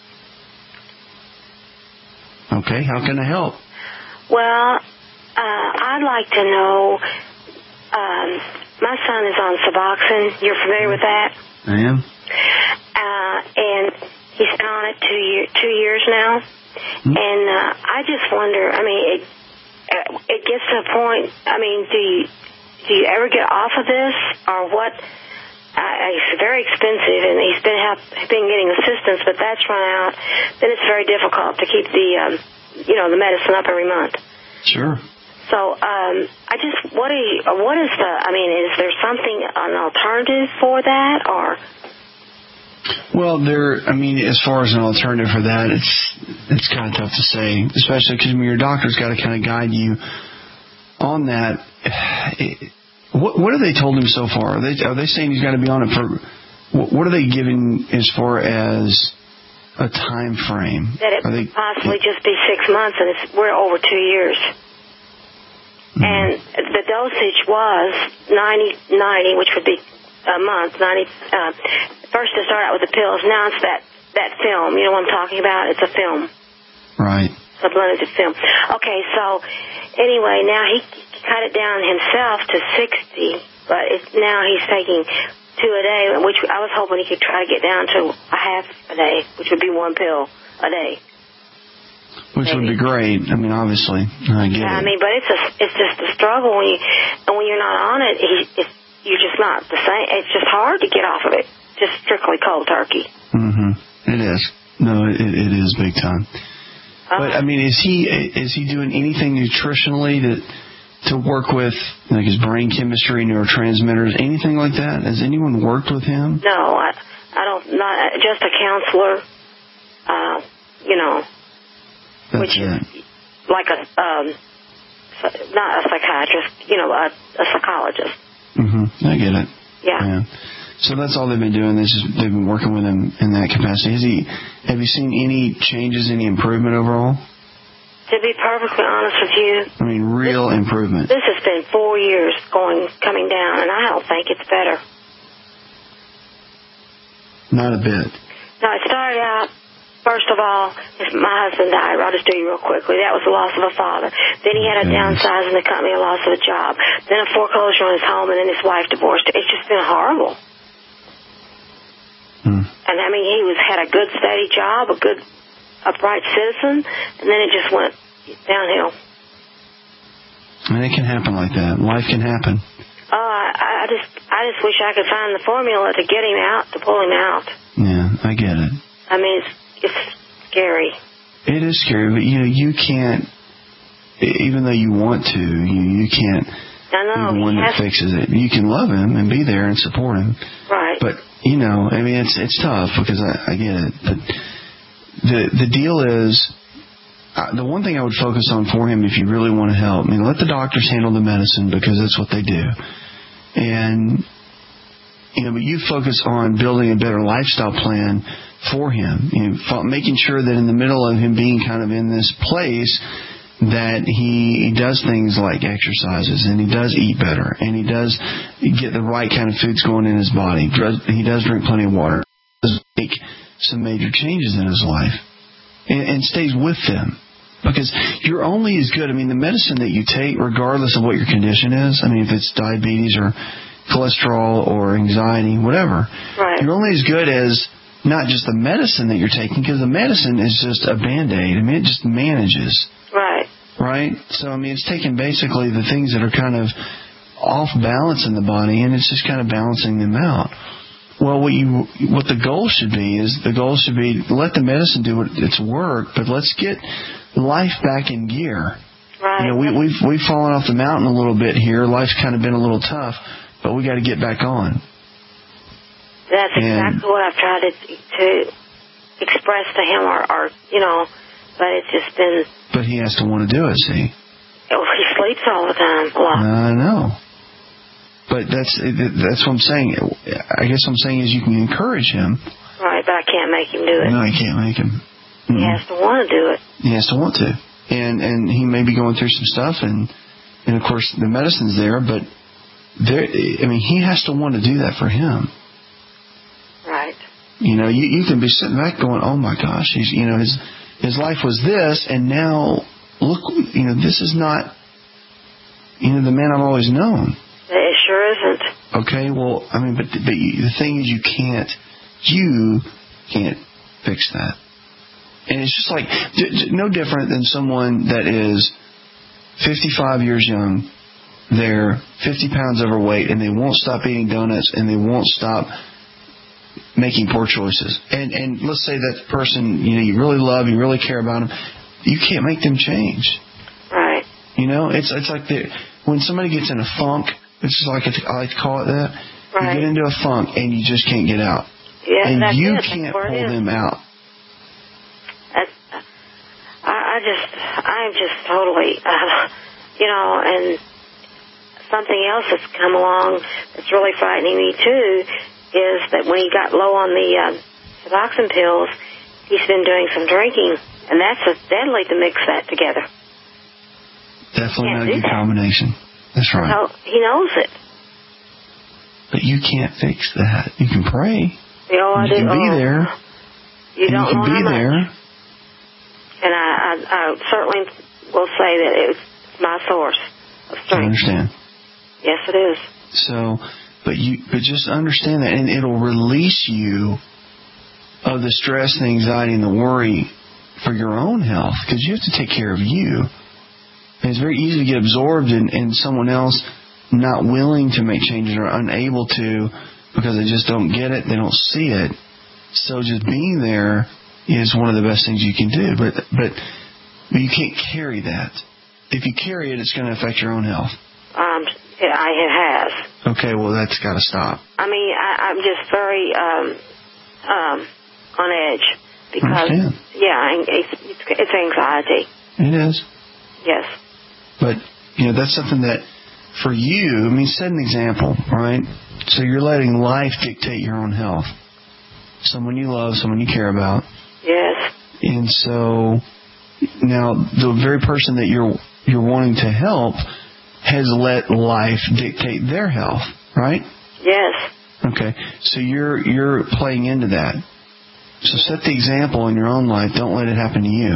Speaker 4: Okay, how can I help?
Speaker 22: Well, uh, I'd like to know, um, my son is on Suboxone. You're familiar with that?
Speaker 4: I am.
Speaker 22: Uh, and he's been on it two, year, two years now. Mm-hmm. And uh, I just wonder, I mean, it, it gets to a point, I mean, do you, do you ever get off of this or what? Uh, it's very expensive, and he's been have, been getting assistance, but that's run out. Then it's very difficult to keep the, um, you know, the medicine up every month.
Speaker 4: Sure.
Speaker 22: So, um, I just, what, are you, what is the, I mean, is there something, an alternative for that, or?
Speaker 4: Well, there, I mean, as far as an alternative for that, it's it's kind of tough to say, especially because I mean, your doctor's got to kind of guide you on that. It, what, what have they told him so far? Are they, are they saying he's got to be on it for, what are they giving as far as a time frame?
Speaker 22: That it
Speaker 4: are they,
Speaker 22: possibly just be six months, and it's, we're over two years. Mm-hmm. And the dosage was ninety, ninety, which would be a month. ninety. Uh, first to start out with the pills. Now it's that that film. You know what I'm talking about? It's a film.
Speaker 4: Right.
Speaker 22: Sublimated film. Okay, so anyway, now he cut it down himself to sixty, but it's, now he's taking two a day, which I was hoping he could try to get down to a half a day, which would be one pill a day.
Speaker 4: Which Maybe. would be great. I mean, obviously, I get
Speaker 22: yeah,
Speaker 4: it.
Speaker 22: I mean, but it's a, it's just a struggle when you, and when you're not on it, he, it's, you're just not the same. It's just hard to get off of it. Just strictly cold turkey.
Speaker 4: Mm-hmm. It is. No, it, it is big time. Uh, but I mean, is he is he doing anything nutritionally to to work with, like his brain chemistry, neurotransmitters, anything like that? Has anyone worked with him?
Speaker 22: No, I I don't. Not just a counselor. Uh, you know.
Speaker 4: That's
Speaker 22: which
Speaker 4: it.
Speaker 22: is like a um, not a psychiatrist. You know, a, a psychologist.
Speaker 4: Mm-hmm. I get it.
Speaker 22: Yeah.
Speaker 4: yeah. So that's all they've been doing. This is, they've been working with him in that capacity. Has he? Have you seen any changes, any improvement overall?
Speaker 22: To be perfectly honest with you,
Speaker 4: I mean, real
Speaker 22: this,
Speaker 4: improvement.
Speaker 22: This has been four years going coming down, and I don't think it's better.
Speaker 4: Not a bit.
Speaker 22: No, it started out. First of all, my husband died. I'll just do you real quickly. That was the loss of a father. Then he had a downsize in the company, a loss of a job. Then a foreclosure on his home, and then his wife divorced. It's just been horrible.
Speaker 4: Hmm.
Speaker 22: And I mean, he was had a good, steady job, a good, upright citizen, and then it just went downhill.
Speaker 4: And it can happen like that. Life can happen.
Speaker 22: Oh, I, I just, I just wish I could find the formula to get him out, to pull him out.
Speaker 4: Yeah, I get it.
Speaker 22: I mean, it's, it's scary.
Speaker 4: It is scary, but you know, you can't. Even though you want to, you you can't.
Speaker 22: I know.
Speaker 4: Be the one that fixes it. You can love him and be there and support him.
Speaker 22: Right.
Speaker 4: But you know, I mean, it's it's tough because I, I get it. But the the deal is, uh, the one thing I would focus on for him, if you really want to help, I mean, let the doctors handle the medicine because that's what they do. And you know, but you focus on building a better lifestyle plan for him. You know, making sure that in the middle of him being kind of in this place, that he does things like exercises and he does eat better and he does get the right kind of foods going in his body. He does drink plenty of water. He does make some major changes in his life and, and stays with them. Because you're only as good, I mean, the medicine that you take, regardless of what your condition is, I mean, if it's diabetes or cholesterol or anxiety, whatever,
Speaker 22: right.
Speaker 4: You're only as good as not just the medicine that you're taking, because the medicine is just a Band-Aid. I mean, it just manages.
Speaker 22: Right.
Speaker 4: Right? So, I mean, it's taking basically the things that are kind of off balance in the body, and it's just kind of balancing them out. Well, what you, what the goal should be is the goal should be let the medicine do its work, but let's get life back in gear.
Speaker 22: Right.
Speaker 4: You know, we, we've we've fallen off the mountain a little bit here. Life's kind of been a little tough, but we got to get back on.
Speaker 22: That's
Speaker 4: and,
Speaker 22: exactly what I've tried to to express to him, or, or you know, but it's just been.
Speaker 4: But he has to want to do it. See.
Speaker 22: Oh, he sleeps all the time. A lot.
Speaker 4: I know. But that's that's what I'm saying. I guess what I'm saying is you can encourage him.
Speaker 22: Right, but I can't make him do it.
Speaker 4: No, I can't make him.
Speaker 22: Mm-hmm. He has to want to do it.
Speaker 4: He has to want to. And and he may be going through some stuff, and and of course the medicine's there, but there. I mean, he has to want to do that for him.
Speaker 22: Right.
Speaker 4: You know, you you can be sitting back going, oh my gosh, he's you know his his life was this, and now look, you know, this is not, you know, the man I've always known.
Speaker 22: It sure isn't.
Speaker 4: Okay, well, I mean, but the, but the thing is, you can't, you can't fix that. And it's just like, no different than someone that is fifty-five years young, they're fifty pounds overweight, and they won't stop eating donuts, and they won't stop making poor choices. And and let's say that person, you know, you really love, you really care about them, you can't make them change.
Speaker 22: Right.
Speaker 4: You know, it's it's like the, when somebody gets in a funk, it's just like, I like to call it that,
Speaker 22: right.
Speaker 4: You get into a funk and you just can't get out.
Speaker 22: Yeah,
Speaker 4: and
Speaker 22: that's
Speaker 4: you
Speaker 22: it.
Speaker 4: can't
Speaker 22: That's
Speaker 4: pull them out.
Speaker 22: That's, I, I just, I'm just totally, uh, you know, and something else that's come along that's really frightening me too is that when he got low on the uh, Suboxone pills, he's been doing some drinking, and that's just deadly to mix that together.
Speaker 4: Definitely not a good combination. That's right.
Speaker 22: So he knows it.
Speaker 4: But you can't fix that. You can pray.
Speaker 22: You know, I
Speaker 4: you can
Speaker 22: do,
Speaker 4: be
Speaker 22: oh,
Speaker 4: there.
Speaker 22: You
Speaker 4: and
Speaker 22: don't
Speaker 4: you can
Speaker 22: know
Speaker 4: be
Speaker 22: how much.
Speaker 4: there.
Speaker 22: And I, I, I certainly will say that it's my source of strength.
Speaker 4: I understand.
Speaker 22: Yes, it is.
Speaker 4: So, but you, but just understand that, and it'll release you of the stress, the anxiety, and the worry for your own health, because you have to take care of you. And it's very easy to get absorbed in, in someone else not willing to make changes or unable to because they just don't get it, they don't see it. So just being there is one of the best things you can do. But but, but you can't carry that. If you carry it, it's going to affect your own health.
Speaker 22: Um, it, I, it has.
Speaker 4: Okay, well, that's got to stop.
Speaker 22: I mean, I, I'm just very um, um, on edge because, yeah, it's, it's, it's anxiety.
Speaker 4: It is.
Speaker 22: Yes.
Speaker 4: But, you know, that's something that, for you, I mean, set an example, right? So you're letting life dictate your own health. Someone you love, someone you care about.
Speaker 22: Yes.
Speaker 4: And so, now, the very person that you're you're wanting to help has let life dictate their health, right?
Speaker 22: Yes.
Speaker 4: Okay. So you're you're playing into that. So set the example in your own life. Don't let it happen to you.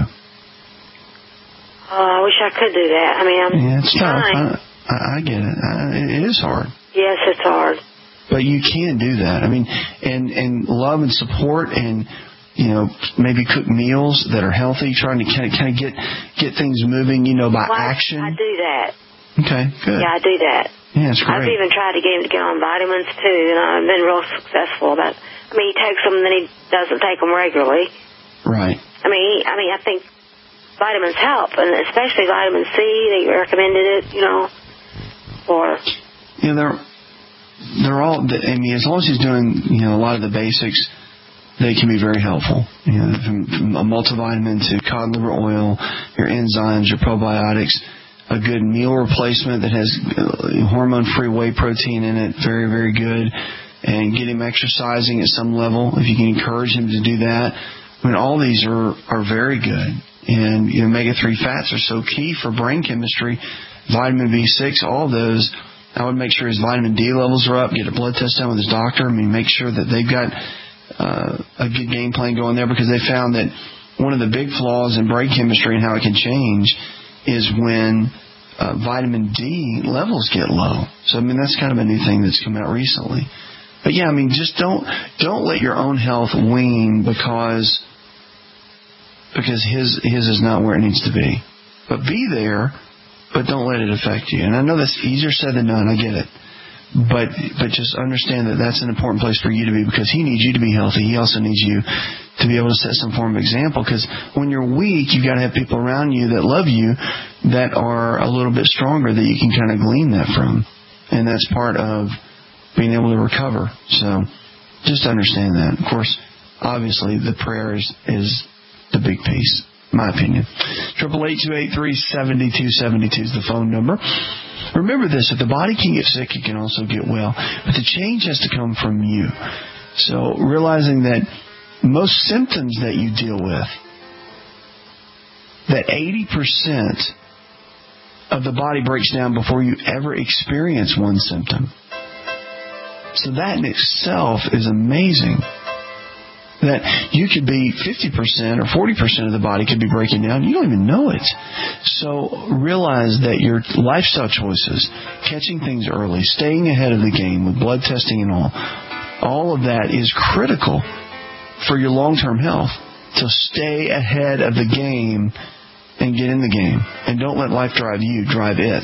Speaker 22: Oh, I wish I could do that. I mean, I'm
Speaker 4: yeah, it's
Speaker 22: trying.
Speaker 4: tough. I, I get it. I, it is hard.
Speaker 22: Yes, it's hard.
Speaker 4: But you can do that. I mean, and and love and support, and you know, maybe cook meals that are healthy, trying to kind of kind of get get things moving, you know, by
Speaker 22: well,
Speaker 4: action.
Speaker 22: I do that.
Speaker 4: Okay, good.
Speaker 22: Yeah, I do that.
Speaker 4: Yeah, it's great.
Speaker 22: I've even tried to get him to get on vitamins too, and I've been real successful. But I mean, he takes them, and then he doesn't take them regularly.
Speaker 4: Right.
Speaker 22: I mean, he, I mean, I think vitamins help, and especially vitamin C. They recommended it, you know, for.
Speaker 4: Yeah, they're they're all. I mean, as long as he's doing, you know, a lot of the basics, they can be very helpful. You know, from, from a multivitamin to cod liver oil, your enzymes, your probiotics. A good meal replacement that has hormone-free whey protein in it, very, very good. And get him exercising at some level, if you can encourage him to do that. I mean, all these are, are very good. And, you know, omega three fats are so key for brain chemistry. Vitamin B six, all those. I would make sure his vitamin D levels are up, get a blood test done with his doctor. I mean, make sure that they've got uh, a good game plan going there, because they found that one of the big flaws in brain chemistry and how it can change is when uh, vitamin D levels get low. So, I mean, that's kind of a new thing that's come out recently. But, yeah, I mean, just don't don't let your own health wane because because his his is not where it needs to be. But be there, but don't let it affect you. And I know that's easier said than done. I get it. But but just understand that that's an important place for you to be, because he needs you to be healthy. He also needs you to be able to set some form of example, because when you're weak, you've got to have people around you that love you that are a little bit stronger that you can kind of glean that from. And that's part of being able to recover. So just understand that. Of course, obviously, the prayer is, is the big piece, in my opinion. triple eight two eight three seven two seven two is the phone number. Remember this, if the body can get sick, it can also get well. But the change has to come from you. So realizing that most symptoms that you deal with, that eighty percent of the body breaks down before you ever experience one symptom. So that in itself is amazing. That you could be fifty percent or forty percent of the body could be breaking down. You don't even know it. So realize that your lifestyle choices, catching things early, staying ahead of the game with blood testing and all, all of that is critical for your long-term health. So stay ahead of the game and get in the game. And don't let life drive you, drive it.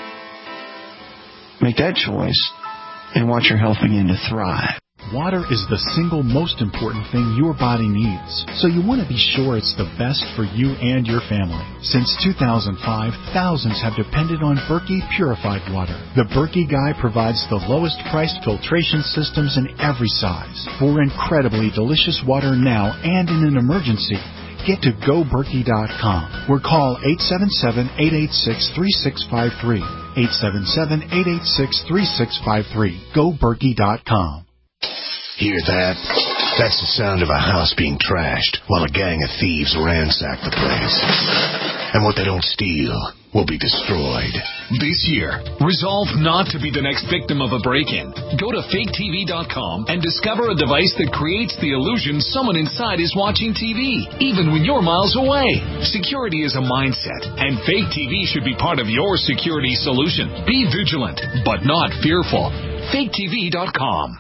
Speaker 4: Make that choice and watch your health begin to thrive.
Speaker 12: Water is the single most important thing your body needs, so you want to be sure it's the best for you and your family. Since two thousand five, thousands have depended on Berkey purified water. The Berkey Guy provides the lowest priced filtration systems in every size. For incredibly delicious water now and in an emergency, get to go berkey dot com or call eight seven seven, eight eight six, three six five three. eight seven seven, eight eight six, three six five three. go berkey dot com.
Speaker 19: Hear that? That's the sound of a house being trashed while a gang of thieves ransack the place. And what they don't steal will be destroyed.
Speaker 18: This year, resolve not to be the next victim of a break-in. Go to fake T V dot com and discover a device that creates the illusion someone inside is watching T V, even when you're miles away. Security is a mindset, and Fake T V should be part of your security solution. Be vigilant, but not fearful. fake T V dot com.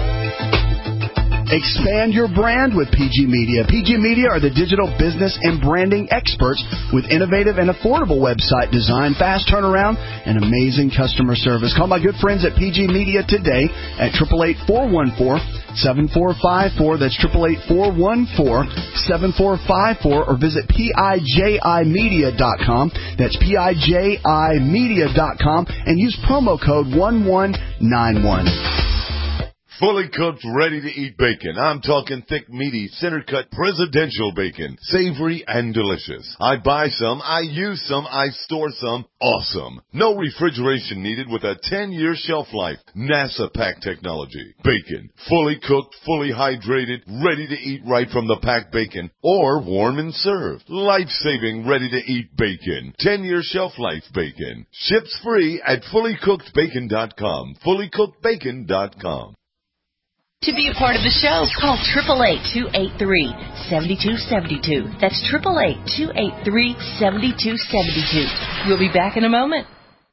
Speaker 8: Expand your brand with P G Media. P G Media are the digital business and branding experts with innovative and affordable website design, fast turnaround, and amazing customer service. Call my good friends at P G Media today at eight eight eight, four one four, seven four five four. That's eight eight eight, four one four, seven four five four. Or visit P I J I media dot com. That's P I J I media dot com. And use promo code one one nine one.
Speaker 1: Fully cooked, ready-to-eat bacon. I'm talking thick, meaty, center-cut presidential bacon. Savory and delicious. I buy some, I use some, I store some. Awesome. No refrigeration needed with a ten-year shelf life. NASA pack technology. Bacon. Fully cooked, fully hydrated, ready to eat right from the packed bacon. Or warm and served. Life-saving, ready-to-eat bacon. ten-year shelf life bacon. Ships free at fully cooked bacon dot com. fully cooked bacon dot com.
Speaker 16: To be a part of the show, call eight eight eight, two eight three, seven two seven two. That's eight eight eight, two eight three, seven two seven two. We'll be back in a moment.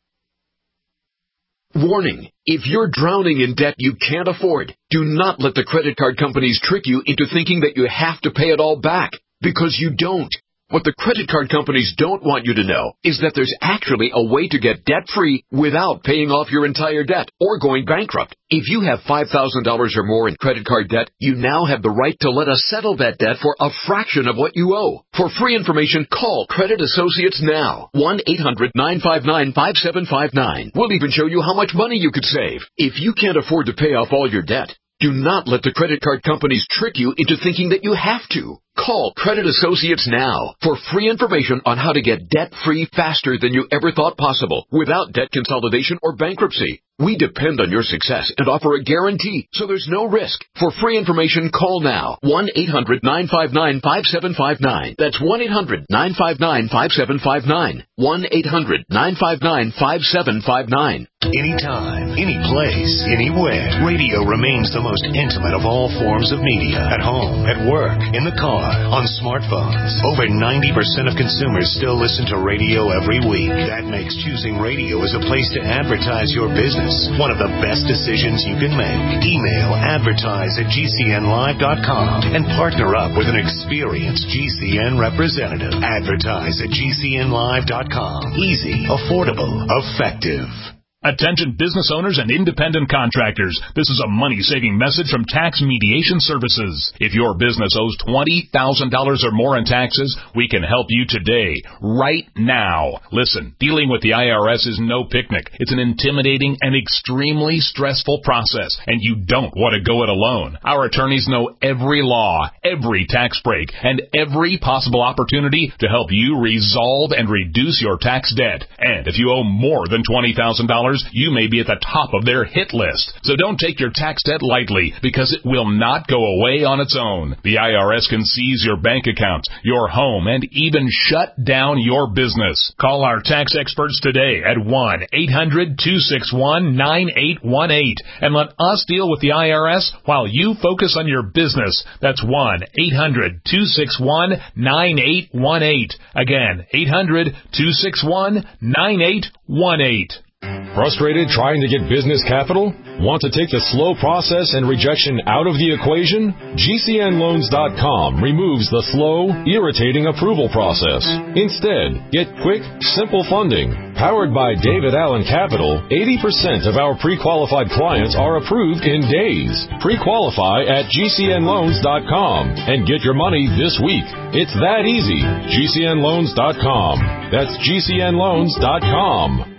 Speaker 3: Warning. If you're drowning in debt you can't afford, do not let the credit card companies trick you into thinking that you have to pay it all back, because you don't. What the credit card companies don't want you to know is that there's actually a way to get debt-free without paying off your entire debt or going bankrupt. If you have five thousand dollars or more in credit card debt, you now have the right to let us settle that debt for a fraction of what you owe. For free information, call Credit Associates now. one eight hundred, nine five nine, five seven five nine. We'll even show you how much money you could save. If you can't afford to pay off all your debt, do not let the credit card companies trick you into thinking that you have to. Call Credit Associates now for free information on how to get debt-free faster than you ever thought possible without debt consolidation or bankruptcy. We depend on your success and offer a guarantee, so there's no risk. For free information, call now. one eight hundred, nine five nine, five seven five nine. That's one eight hundred, nine five nine, five seven five nine. one eight hundred, nine five nine, five seven five nine.
Speaker 19: Anytime, any place, anywhere, radio remains the most intimate of all forms of media. At home, at work, in the car, on smartphones. Over ninety percent of consumers still listen to radio every week. That makes choosing radio as a place to advertise your business one of the best decisions you can make. Email advertise at G C N live dot com and partner up with an experienced G C N representative. Advertise at G C N live dot com. Easy, affordable, effective.
Speaker 20: Attention business owners and independent contractors. This is a money-saving message from Tax Mediation Services. If your business owes twenty thousand dollars or more in taxes, we can help you today, right now. Listen, dealing with the I R S is no picnic. It's an intimidating and extremely stressful process, and you don't want to go it alone. Our attorneys know every law, every tax break, and every possible opportunity to help you resolve and reduce your tax debt. And if you owe more than twenty thousand dollars, you may be at the top of their hit list. So don't take your tax debt lightly, because it will not go away on its own. The I R S can seize your bank accounts, your home, and even shut down your business. Call our tax experts today at one eight hundred, two six one, nine eight one eight and let us deal with the I R S while you focus on your business. That's one eight hundred, two six one, nine eight one eight. Again, eight hundred, two six one, nine eight one eight.
Speaker 23: Frustrated trying to get business capital? Want to take the slow process and rejection out of the equation? G C N loans dot com removes the slow, irritating approval process. Instead, get quick, simple funding. Powered by David Allen Capital, eighty percent of our pre-qualified clients are approved in days. Pre-qualify at G C N loans dot com and get your money this week. It's that easy. G C N loans dot com. That's G C N loans dot com.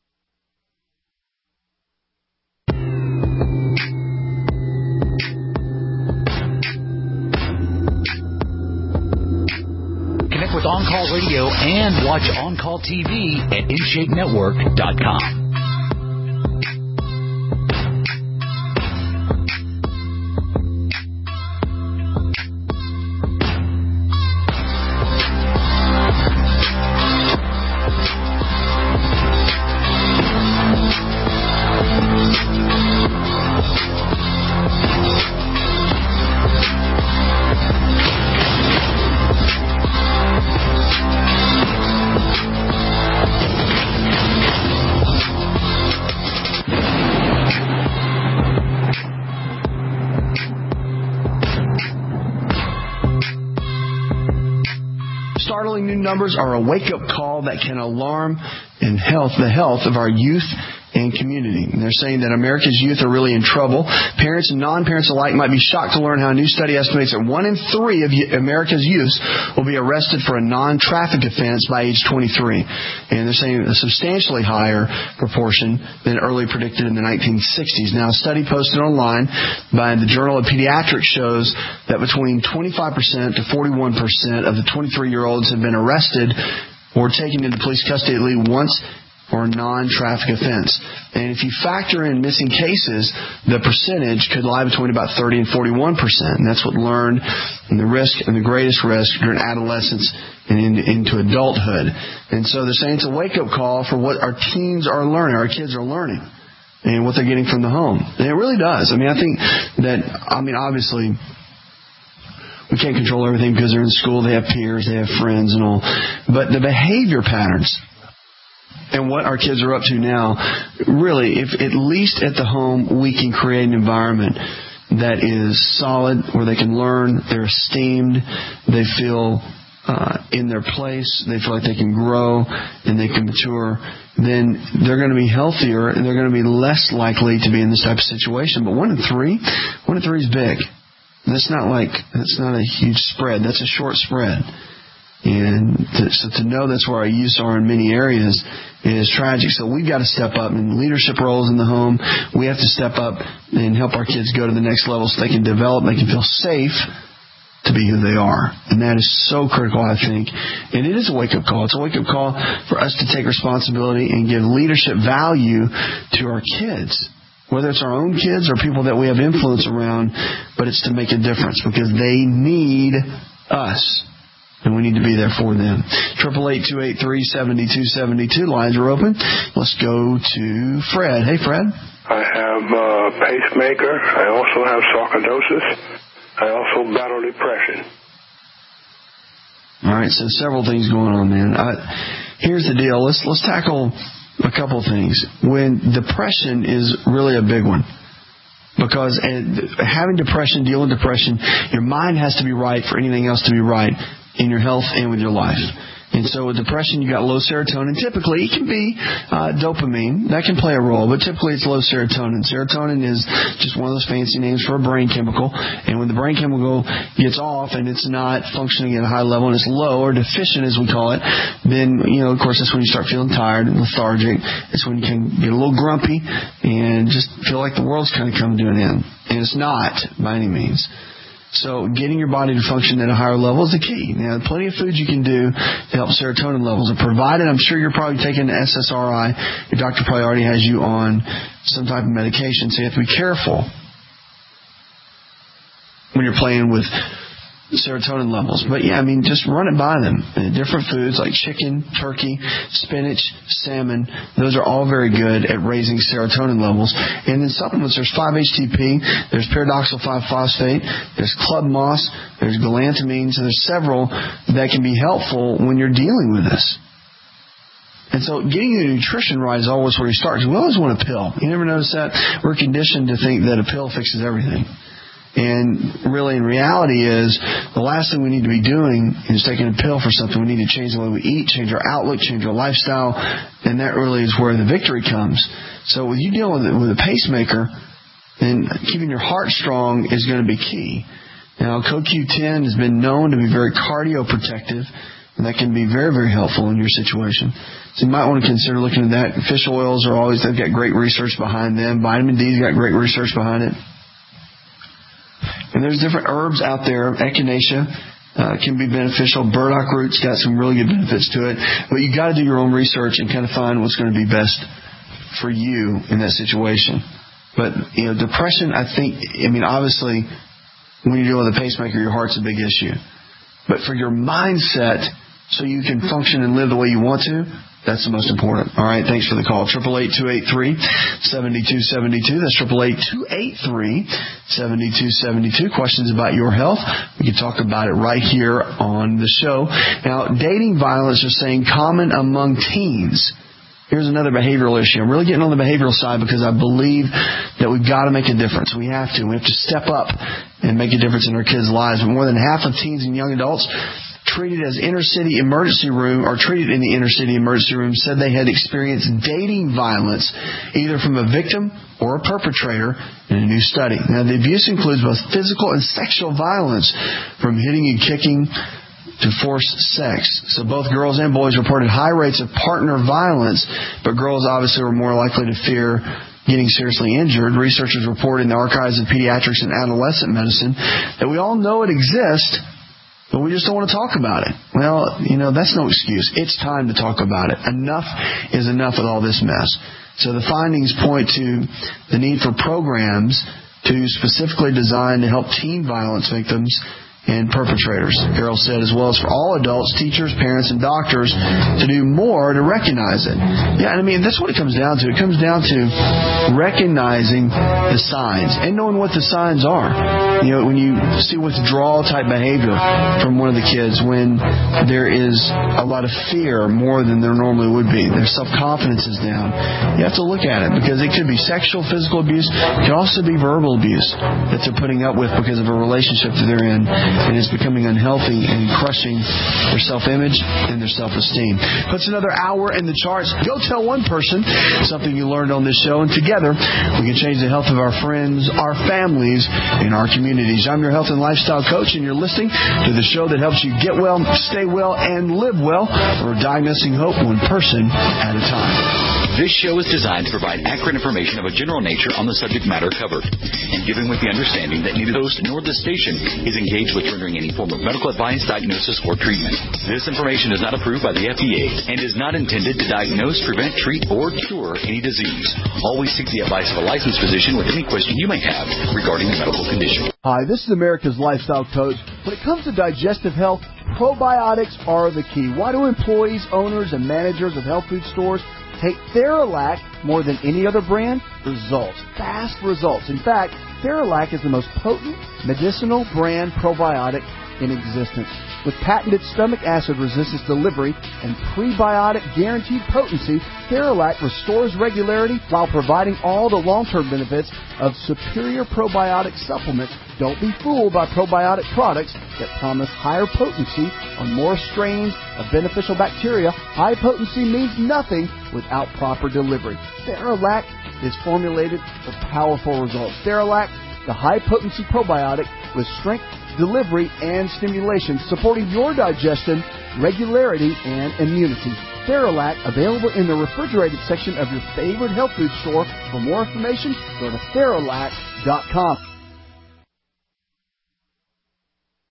Speaker 10: With On Call Radio and watch On Call T V at in shape network dot com.
Speaker 4: startling new numbers are a wake-up call that can alarm and health the health of our youth and community. And they're saying that America's youth are really in trouble. Parents and non-parents alike might be shocked to learn how a new study estimates that one in three of America's youth will be arrested for a non-traffic offense by age twenty-three. And they're saying a substantially higher proportion than early predicted in the nineteen sixties. Now, a study posted online by the Journal of Pediatrics shows that between twenty-five percent to forty-one percent of the twenty-three-year-olds have been arrested or taken into police custody at least once or a non-traffic offense. And if you factor in missing cases, the percentage could lie between about thirty and forty-one percent. And that's what learned and the risk and the greatest risk during adolescence and in, into adulthood. And so they're saying it's a wake-up call for what our teens are learning, our kids are learning, and what they're getting from the home. And it really does. I mean, I think that, I mean, obviously, we can't control everything because they're in school, they have peers, they have friends and all. But the behavior patterns and what our kids are up to now, really, if at least at the home we can create an environment that is solid, where they can learn, they're esteemed, they feel uh, in their place, they feel like they can grow and they can mature, then they're going to be healthier and they're going to be less likely to be in this type of situation. But one in three, one in three is big. That's not like, that's not a huge spread. That's a short spread. And to, so to know that's where our youth are in many areas is tragic. So we've got to step up in leadership roles in the home. We have to step up and help our kids go to the next level so they can develop, they can feel safe to be who they are. And that is so critical, I think. And it is a wake-up call. It's a wake-up call for us to take responsibility and give leadership value to our kids. Whether it's our own kids or people that we have influence around, but it's to make a difference because they need us. And we need to be there for them. eight eight eight, two eight three, seven two seven two. Lines are open. Let's go to Fred. Hey, Fred.
Speaker 2: I have a pacemaker. I also have sarcoidosis. I also battle depression.
Speaker 4: All right, so several things going on, man. I, here's the deal. Let's let's tackle a couple things. When depression is really a big one. Because having depression, dealing with depression, your mind has to be right for anything else to be right in your health and with your life. And so with depression, you got low serotonin. Typically, it can be uh, dopamine. That can play a role, but typically it's low serotonin. Serotonin is just one of those fancy names for a brain chemical. And when the brain chemical gets off and it's not functioning at a high level and it's low or deficient, as we call it, then, you know, of course, that's when you start feeling tired and lethargic. It's when you can get a little grumpy and just feel like the world's kind of come to an end. And it's not, by any means. So getting your body to function at a higher level is the key. Now, plenty of foods you can do to help serotonin levels. And provided, I'm sure you're probably taking an S S R I, your doctor probably already has you on some type of medication, so you have to be careful when you're playing with serotonin levels. But yeah, I mean, just run it by them. Different foods like chicken, turkey, spinach, salmon, those are all very good at raising serotonin levels. And then supplements, there's five H T P, there's pyridoxal five phosphate, there's club moss, there's galantamine, so there's several that can be helpful when you're dealing with this. And so getting the nutrition right is always where you start. We always want a pill. You never notice that? We're conditioned to think that a pill fixes everything. And really, in reality, is the last thing we need to be doing is taking a pill for something. We need to change the way we eat, change our outlook, change our lifestyle, and that really is where the victory comes. So with you dealing with, with a pacemaker, then keeping your heart strong is going to be key. Now, C O Q ten has been known to be very cardioprotective, and that can be very, very helpful in your situation. So you might want to consider looking at that. Fish oils are always, they've got great research behind them. Vitamin D's got great research behind it. And there's different herbs out there. Echinacea uh, can be beneficial. Burdock root's got some really good benefits to it. But you got to do your own research and kind of find what's going to be best for you in that situation. But, you know, depression, I think, I mean, obviously, when you deal with a pacemaker, your heart's a big issue. But for your mindset, so you can function and live the way you want to, that's the most important. All right, thanks for the call. eight eight eight, two eight three, seven two seven two. That's eight eight eight, two eight three, seven two seven two. Questions about your health, we can talk about it right here on the show. Now, dating violence is saying common among teens. Here's another behavioral issue. I'm really getting on the behavioral side because I believe that we've got to make a difference. We have to. We have to step up and make a difference in our kids' lives. But more than half of teens and young adults treated as inner city emergency room or treated in the inner city emergency room said they had experienced dating violence either from a victim or a perpetrator in a new study. Now, the abuse includes both physical and sexual violence, from hitting and kicking to forced sex. So both girls and boys reported high rates of partner violence, but girls obviously were more likely to fear getting seriously injured. Researchers report in the Archives of Pediatrics and Adolescent Medicine that we all know it exists, but we just don't want to talk about it. Well, you know, that's no excuse. It's time to talk about it. Enough is enough with all this mess. So the findings point to the need for programs to specifically design to help teen violence victims and perpetrators, Carol said, as well as for all adults, teachers, parents, and doctors to do more to recognize it. Yeah, and I mean, that's what it comes down to. It comes down to recognizing the signs and knowing what the signs are. You know, when you see withdrawal-type behavior from one of the kids, when there is a lot of fear more than there normally would be, their self-confidence is down, you have to look at it, because it could be sexual, physical abuse. It could also be verbal abuse that they're putting up with because of a relationship that they're in. And it's becoming unhealthy and crushing their self-image and their self-esteem. Puts another hour in the charts. Go tell one person something you learned on this show, and together we can change the health of our friends, our families, and our communities. I'm your health and lifestyle coach, and you're listening to the show that helps you get well, stay well, and live well. We're diagnosing hope one person at a time.
Speaker 10: This show is designed to provide accurate information of a general nature on the subject matter covered, and given with the understanding that neither the host nor the station is engaged with rendering any form of medical advice, diagnosis, or treatment. This information is not approved by the F D A and is not intended to diagnose, prevent, treat, or cure any disease. Always seek the advice of a licensed physician with any question you may have regarding a medical condition.
Speaker 8: Hi, this is America's Lifestyle Coach. When it comes to digestive health, probiotics are the key. Why do employees, owners, and managers of health food stores take Theralac more than any other brand? Results. Fast results. In fact, Theralac is the most potent medicinal brand probiotic in existence. With patented stomach acid resistance delivery and prebiotic guaranteed potency, Theralac restores regularity while providing all the long-term benefits of superior probiotic supplements. Don't be fooled by probiotic products that promise higher potency on more strains of beneficial bacteria. High potency means nothing without proper delivery. Theralac is formulated for powerful results. Theralac, the high-potency probiotic with strength, delivery, and stimulation, supporting your digestion, regularity, and immunity. Theralac, available in the refrigerated section of your favorite health food store. For more information, go to Theralac dot com.